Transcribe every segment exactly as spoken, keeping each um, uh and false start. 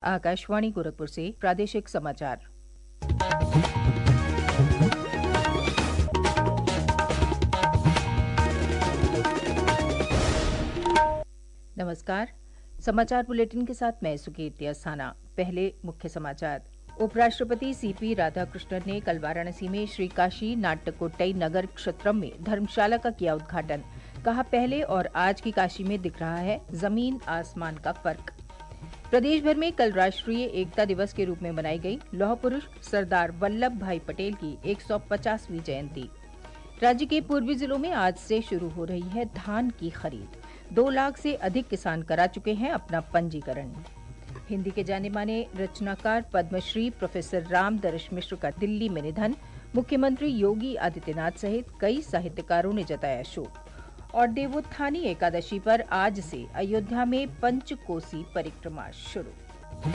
आकाशवाणी गोरखपुर से प्रादेशिक समाचार। नमस्कार। समाचार बुलेटिन के साथ मैं सुकीर्ति अस्थाना। पहले मुख्य समाचार। उपराष्ट्रपति सीपी राधाकृष्णन ने कल वाराणसी में श्री काशी नाट्यकोट्टई नगर क्षेत्रम में धर्मशाला का किया उद्घाटन। कहा, पहले और आज की काशी में दिख रहा है जमीन आसमान का फर्क। प्रदेश भर में कल राष्ट्रीय एकता दिवस के रूप में मनाई गई लौह पुरुष सरदार वल्लभ भाई पटेल की एक सौ पचासवीं जयंती। राज्य के पूर्वी जिलों में आज से शुरू हो रही है धान की खरीद। दो लाख से अधिक किसान करा चुके हैं अपना पंजीकरण। हिंदी के जाने माने रचनाकार पद्मश्री प्रोफेसर राम दर्श मिश्र का दिल्ली में निधन। मुख्यमंत्री योगी आदित्यनाथ सहित कई साहित्यकारों ने जताया शोक। और देवोत्थानी एकादशी पर आज से अयोध्या में पंचकोसी परिक्रमा शुरू।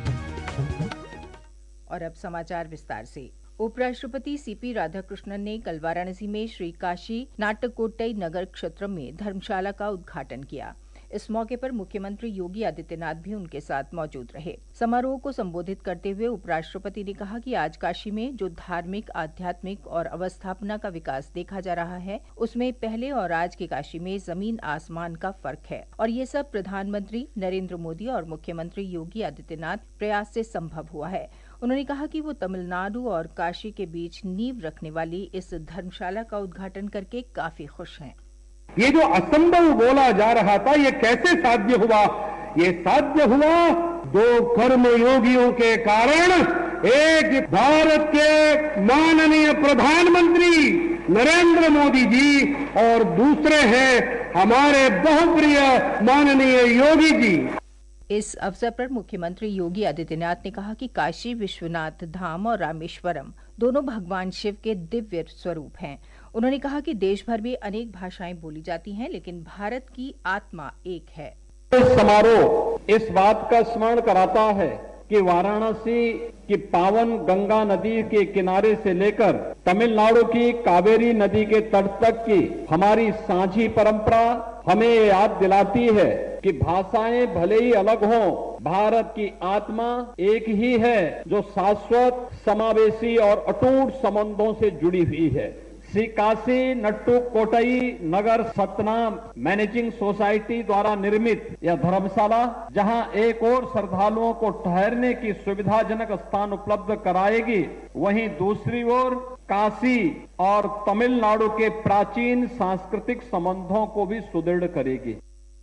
और अब समाचार विस्तार से। उपराष्ट्रपति सीपी राधाकृष्णन ने कल वाराणसी में श्री काशी नाट्यकोट्टई नगर क्षेत्र में धर्मशाला का उद्घाटन किया। इस मौके पर मुख्यमंत्री योगी आदित्यनाथ भी उनके साथ मौजूद रहे। समारोह को संबोधित करते हुए उपराष्ट्रपति ने कहा कि आज काशी में जो धार्मिक, आध्यात्मिक और अवस्थापना का विकास देखा जा रहा है, उसमें पहले और आज की काशी में जमीन आसमान का फर्क है और ये सब प्रधानमंत्री नरेंद्र मोदी और मुख्यमंत्री योगी आदित्यनाथ प्रयास से संभव हुआ है। उन्होंने कहा कि वो तमिलनाडु और काशी के बीच नींव रखने वाली इस धर्मशाला का उद्घाटन करके काफी खुश हैं। ये जो असंभव बोला जा रहा था, ये कैसे साध्य हुआ? ये साध्य हुआ दो कर्म योगियों के कारण। एक भारत के माननीय प्रधानमंत्री नरेंद्र मोदी जी और दूसरे हैं हमारे बहुप्रिय माननीय योगी जी। इस अवसर पर मुख्यमंत्री योगी आदित्यनाथ ने कहा कि काशी विश्वनाथ धाम और रामेश्वरम दोनों भगवान शिव के दिव्य स्वरूप हैं। उन्होंने कहा कि देश भर में अनेक भाषाएं बोली जाती हैं, लेकिन भारत की आत्मा एक है। समारोह इस बात का स्मरण कराता है कि वाराणसी की पावन गंगा नदी के किनारे से लेकर तमिलनाडु की कावेरी नदी के तट तक की हमारी साझी परंपरा हमें याद दिलाती है कि भाषाएं भले ही अलग हों, भारत की आत्मा एक ही है जो शाश्वत, समावेशी और अटूट संबंधों से जुड़ी हुई है। श्री काशी नाट्यकोट्टई नगर सतनाम मैनेजिंग सोसाइटी द्वारा निर्मित यह धर्मशाला, जहां एक और श्रद्धालुओं को ठहरने की सुविधाजनक स्थान उपलब्ध कराएगी, वहीं दूसरी ओर काशी और तमिलनाडु के प्राचीन सांस्कृतिक संबंधों को भी सुदृढ़ करेगी।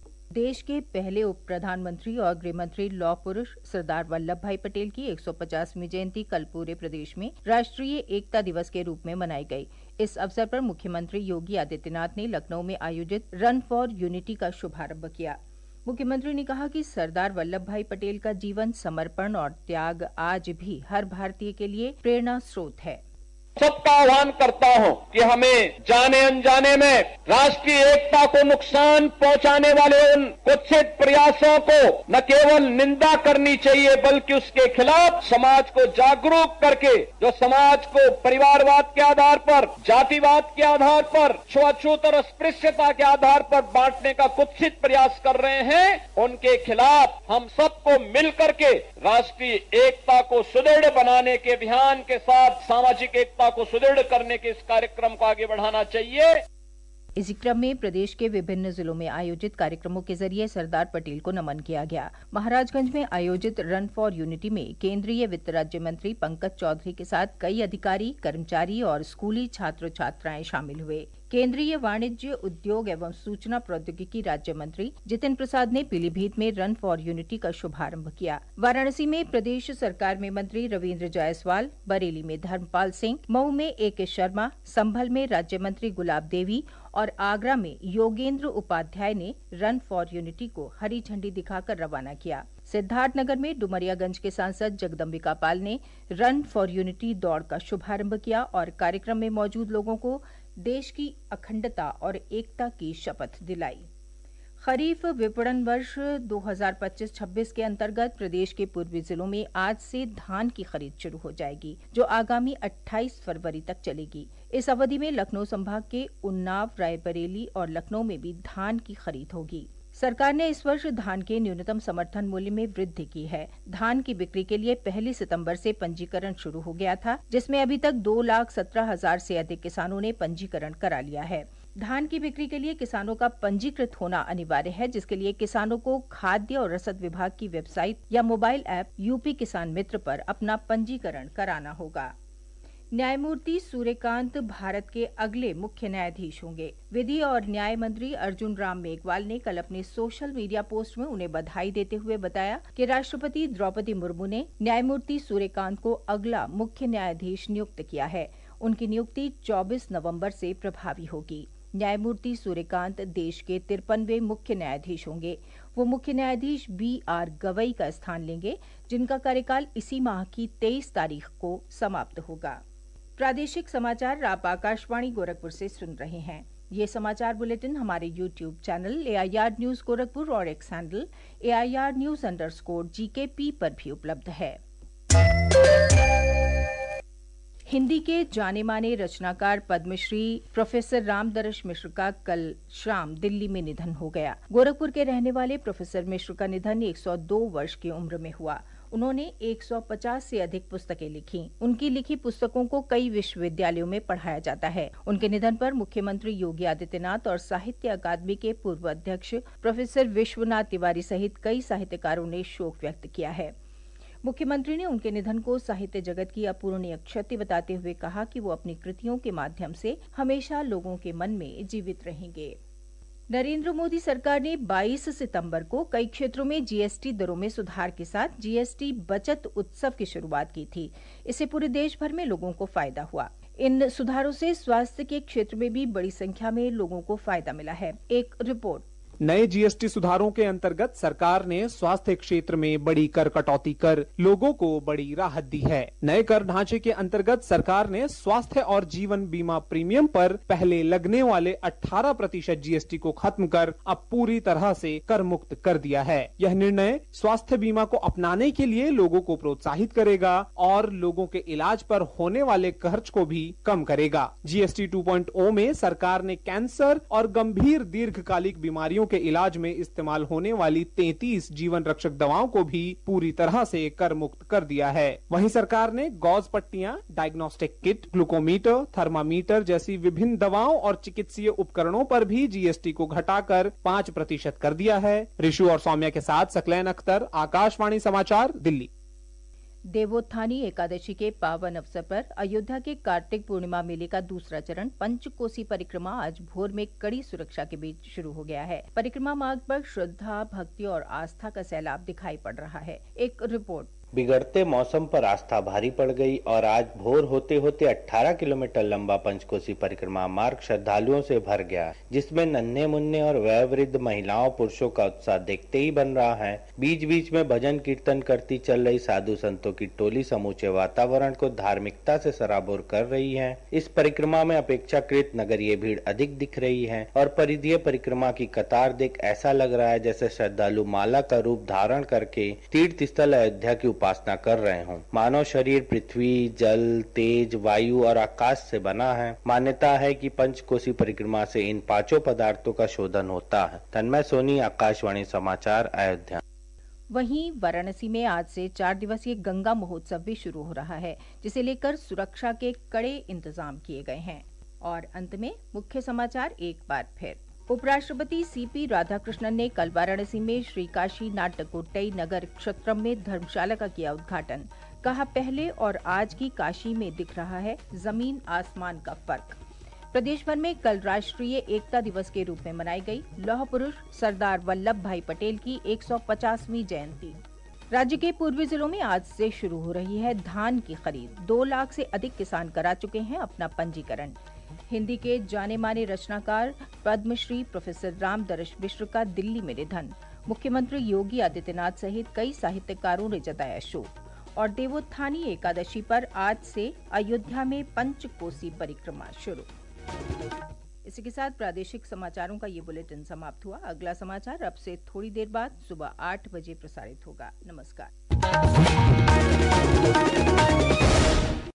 देश के पहले उप प्रधानमंत्री और गृह मंत्री लौह पुरुष सरदार वल्लभ भाई पटेल की एक सौ पचासवीं जयंती कल पूरे प्रदेश में राष्ट्रीय एकता दिवस के रूप में मनाई गई। इस अवसर पर मुख्यमंत्री योगी आदित्यनाथ ने लखनऊ में आयोजित रन फॉर यूनिटी का शुभारंभ किया। मुख्यमंत्री ने कहा कि सरदार वल्लभ भाई पटेल का जीवन, समर्पण और त्याग आज भी हर भारतीय के लिए प्रेरणा स्रोत है। सबका आह्वान करता हूं कि हमें जाने अनजाने में राष्ट्रीय एकता को नुकसान पहुंचाने वाले उन कुत्सित प्रयासों को न केवल निंदा करनी चाहिए, बल्कि उसके खिलाफ समाज को जागरूक करके जो समाज को परिवारवाद के आधार पर, जातिवाद के आधार पर, छुआछूत और अस्पृश्यता के आधार पर बांटने का कुत्सित प्रयास कर रहे हैं, उनके खिलाफ हम सबको मिल करके राष्ट्रीय एकता को सुदृढ़ बनाने के अभियान के साथ सामाजिक एकता को सुदृढ़ करने के इस कार्यक्रम को आगे बढ़ाना चाहिए। इसी क्रम में प्रदेश के विभिन्न जिलों में आयोजित कार्यक्रमों के जरिए सरदार पटेल को नमन किया गया। महाराजगंज में आयोजित रन फॉर यूनिटी में केंद्रीय वित्त राज्य मंत्री पंकज चौधरी के साथ कई अधिकारी, कर्मचारी और स्कूली छात्र छात्राएं शामिल हुए। केंद्रीय वाणिज्य, उद्योग एवं सूचना प्रौद्योगिकी राज्य मंत्री जितिन प्रसाद ने पीलीभीत में रन फॉर यूनिटी का शुभारंभ किया। वाराणसी में प्रदेश सरकार में मंत्री रविंद्र जायसवाल, बरेली में धर्मपाल सिंह, मऊ में ए के शर्मा, संभल में राज्य मंत्री गुलाब देवी और आगरा में योगेंद्र उपाध्याय ने रन फॉर यूनिटी को हरी झंडी दिखाकर रवाना किया। सिद्धार्थनगर में डुमरियागंज के सांसद जगदम्बिका पाल ने रन फॉर यूनिटी दौड़ का शुभारंभ किया और कार्यक्रम में मौजूद लोगों को देश की अखंडता और एकता की शपथ दिलाई। खरीफ विपणन वर्ष दो हज़ार पच्चीस छब्बीस के अंतर्गत प्रदेश के पूर्वी जिलों में आज से धान की खरीद शुरू हो जाएगी, जो आगामी अट्ठाईस फरवरी तक चलेगी। इस अवधि में लखनऊ संभाग के उन्नाव, रायबरेली और लखनऊ में भी धान की खरीद होगी। सरकार ने इस वर्ष धान के न्यूनतम समर्थन मूल्य में वृद्धि की है। धान की बिक्री के लिए पहली सितंबर से पंजीकरण शुरू हो गया था, जिसमें अभी तक दो लाख सत्रह हजार से अधिक किसानों ने पंजीकरण करा लिया है। धान की बिक्री के लिए किसानों का पंजीकृत होना अनिवार्य है, जिसके लिए किसानों को खाद्य और रसद विभाग की वेबसाइट या मोबाइल ऐप यूपी किसान मित्र पर अपना पंजीकरण कराना होगा। न्यायमूर्ति सूर्यकांत भारत के अगले मुख्य न्यायाधीश होंगे। विधि और न्याय मंत्री अर्जुन राम मेघवाल ने कल अपने सोशल मीडिया पोस्ट में उन्हें बधाई देते हुए बताया कि राष्ट्रपति द्रौपदी मुर्मू ने न्यायमूर्ति सूर्यकांत को अगला मुख्य न्यायाधीश नियुक्त किया है। उनकी नियुक्ति चौबीस नवंबर से प्रभावी होगी। न्यायमूर्ति सूर्यकांत देश के तिरपनवे मुख्य न्यायाधीश होंगे। वो मुख्य न्यायाधीश बी आर गवई का स्थान लेंगे, जिनका कार्यकाल इसी माह की तेईस तारीख को समाप्त होगा। प्रादेशिक समाचार आप आकाशवाणी गोरखपुर से सुन रहे हैं। ये समाचार बुलेटिन हमारे YouTube channel A I R news Gorakhpur और X handle A I R news underscore G K P पर भी उपलब्ध है। हिंदी के जाने माने रचनाकार पद्मश्री प्रोफेसर रामदरश मिश्र का कल शाम दिल्ली में निधन हो गया। गोरखपुर के रहने वाले प्रोफेसर मिश्र का निधन एक सौ दो वर्ष की उम्र में हुआ। उन्होंने एक सौ पचास से अधिक पुस्तकें लिखी। उनकी लिखी पुस्तकों को कई विश्वविद्यालयों में पढ़ाया जाता है। उनके निधन पर मुख्यमंत्री योगी आदित्यनाथ और साहित्य अकादमी के पूर्व अध्यक्ष प्रोफेसर विश्वनाथ तिवारी सहित कई साहित्यकारों ने शोक व्यक्त किया है। मुख्यमंत्री ने उनके निधन को साहित्य जगत की अपूरणीय क्षति बताते हुए कहा कि वो अपनी कृतियों के माध्यम से हमेशा लोगों के मन में जीवित रहेंगे। नरेंद्र मोदी सरकार ने बाईस सितंबर को कई क्षेत्रों में जी एस टी दरों में सुधार के साथ जी एस टी बचत उत्सव की शुरुआत की थी। इससे पूरे देश भर में लोगों को फायदा हुआ। इन सुधारों से स्वास्थ्य के क्षेत्र में भी बड़ी संख्या में लोगों को फायदा मिला है। एक रिपोर्ट। नए जी एस टी सुधारों के अंतर्गत सरकार ने स्वास्थ्य क्षेत्र में बड़ी कर कटौती कर लोगों को बड़ी राहत दी है। नए कर ढांचे के अंतर्गत सरकार ने स्वास्थ्य और जीवन बीमा प्रीमियम पर पहले लगने वाले अठारह प्रतिशत जी एस टी को खत्म कर अब पूरी तरह से कर मुक्त कर दिया है। यह निर्णय स्वास्थ्य बीमा को अपनाने के लिए लोगों को प्रोत्साहित करेगा और लोगों के इलाज पर होने वाले खर्च को भी कम करेगा। G S T two point O में सरकार ने कैंसर और गंभीर दीर्घकालिक बीमारियों के इलाज में इस्तेमाल होने वाली तैंतीस जीवन रक्षक दवाओं को भी पूरी तरह से कर मुक्त कर दिया है। वहीं सरकार ने गॉज पट्टियां, डायग्नोस्टिक किट, ग्लूकोमीटर, थर्मामीटर जैसी विभिन्न दवाओं और चिकित्सीय उपकरणों पर भी जी एस टी को घटाकर पाँच प्रतिशत कर दिया है। ऋषु और सौम्या के साथ सकलैन अख्तर, आकाशवाणी समाचार, दिल्ली। देवोत्थानी एकादशी के पावन अवसर पर अयोध्या के कार्तिक पूर्णिमा मेले का दूसरा चरण पंचकोसी परिक्रमा आज भोर में कड़ी सुरक्षा के बीच शुरू हो गया है। परिक्रमा मार्ग पर श्रद्धा, भक्ति और आस्था का सैलाब दिखाई पड़ रहा है। एक रिपोर्ट। बिगड़ते मौसम पर आस्था भारी पड़ गई और आज भोर होते होते अठारह किलोमीटर लंबा पंचकोसी परिक्रमा मार्ग श्रद्धालुओं से भर गया, जिसमें नन्हे मुन्ने और वयोवृद्ध महिलाओं पुरुषों का उत्साह देखते ही बन रहा है। बीच बीच में भजन कीर्तन करती चल रही साधु संतों की टोली समूचे वातावरण को धार्मिकता से सराबोर कर रही है। इस परिक्रमा में अपेक्षाकृत नगरीय भीड़ अधिक दिख रही है और परिधीय परिक्रमा की कतार देख ऐसा लग रहा है जैसे श्रद्धालु माला का रूप धारण करके तीर्थ स्थल अयोध्या की उपासना कर रहे हों। मानव शरीर पृथ्वी, जल, तेज, वायु और आकाश से बना है। मान्यता है कि पंचकोसी परिक्रमा से इन पांचों पदार्थों का शोधन होता है। तन्मय सोनी, आकाशवाणी समाचार, अयोध्या। वहीं वाराणसी में आज से चार दिवसीय गंगा महोत्सव भी शुरू हो रहा है, जिसे लेकर सुरक्षा के कड़े इंतजाम किए गए हैं। और अंत में मुख्य समाचार एक बार फिर। उपराष्ट्रपति सी पी राधाकृष्णन ने कल वाराणसी में श्री काशी नाट्यकोट्टई नगर क्षेत्रम में धर्मशाला का किया उद्घाटन। कहा, पहले और आज की काशी में दिख रहा है जमीन आसमान का फर्क। प्रदेश भर में कल राष्ट्रीय एकता दिवस के रूप में मनाई गई लौह पुरुष सरदार वल्लभ भाई पटेल की एक सौ पचासवीं जयंती। राज्य के पूर्वी जिलों में आज से शुरू हो रही है धान की खरीद। दो लाख से अधिक किसान करा चुके हैं अपना पंजीकरण। हिंदी के जाने माने रचनाकार पद्मश्री प्रोफेसर रामदरश मिश्र का दिल्ली में निधन। मुख्यमंत्री योगी आदित्यनाथ सहित कई साहित्यकारों ने जताया शोक। और देवोत्थानी एकादशी पर आज से अयोध्या में पंचकोसी परिक्रमा शुरू। इसी के साथ प्रादेशिक समाचारों का ये बुलेटिन समाप्त हुआ। अगला समाचार अब से थोड़ी देर बाद सुबह आठ बजे प्रसारित होगा। नमस्कार।